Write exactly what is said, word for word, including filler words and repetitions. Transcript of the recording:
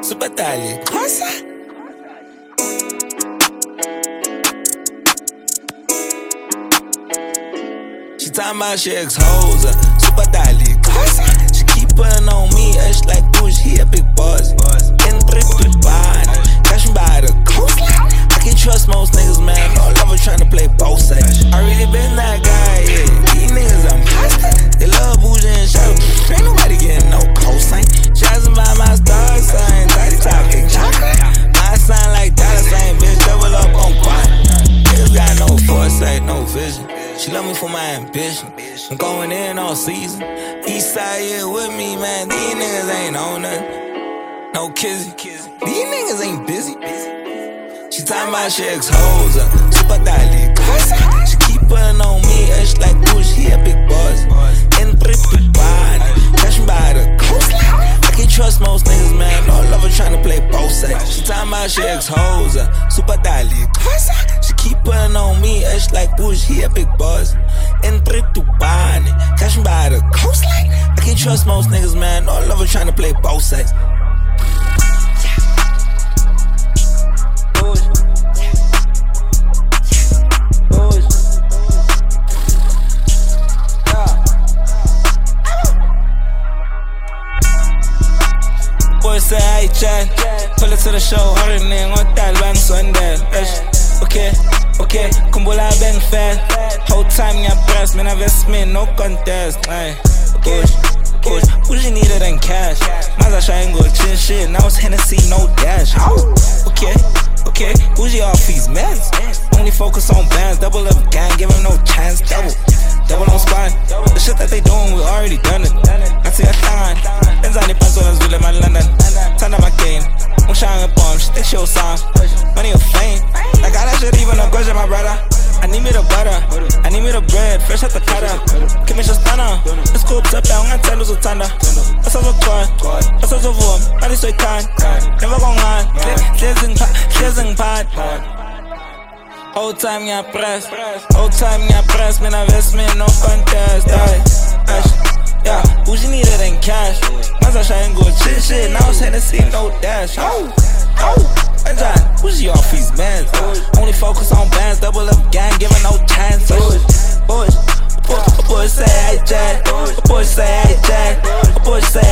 Super Dali, cosa? She talking about she ex-hoes, Super Dali, cosa? She keep putting on me, uh, she like Bush, he a big boss. Entre tu body, catch me by the coastline. I can't trust most niggas, man, no lover tryna play both sides. I really been that guy, yeah. These niggas I'm hostile. They love bougie and shadow, ain't nobody getting no cosign. Shots by my star sign, thirty talking chocolate. I sound like dollar sign, bitch, double up on quad. Niggas got no foresight, no vision. She love me for my ambition. I'm going in all season. East side here with me, man. These niggas ain't on nothing. No kissing. These niggas ain't busy. She talking about she ex-hoes, Super Dali, cosa? She keep putting on me, uh, she like Bush, he a big boss. Entre tu body, catch me by the coastline. I can't trust most niggas, man, no lover tryna play both sides. She talking about she ex-hoes, Super Dali, cosa? She keep putting on me, uh, she like Bush, he a big boss. Entre tu body, catch me by the coastline. I can't trust most niggas, man, no lover tryna play both sides. Say I chat, pull it to the show, hurry name, what that bang Sunday. Okay, okay, kumbula bang fat. Whole time ya press, man, I vest me, no contest. Aye, push, push, push, you needed in cash. Maza shine go chin shit, now it's Hennessy, no dash. Okay, okay, bougie off these meds. Only focus on bands, double up gang, give him no chance, double. Double on spine, the shit that they doing, we already done it. I see a time, ends on the personas, we live in London. Turn up my game, I'm shining a bomb, she think she was song. Money or fame, I got that shit even a question, my brother. I need me the butter, I need me the bread, fresh out the cutter. Give me just stunner, it's cool, up down, I'm telling you thunder. That's all the quad, that's all the warm, I just say kind. Never gon' lie, chasing pot. Whole time ya press, whole time ya press, man, I vest me, no contest. Yeah, bougie needed in cash. Maza shine go chill shit, now it's Hennessy, no dash. Oh, oh, and John, bougie off these mans. Only focus on bands, double up gang, giving no chance. Bush, bush, bush say I jack, bush say I jack, bush say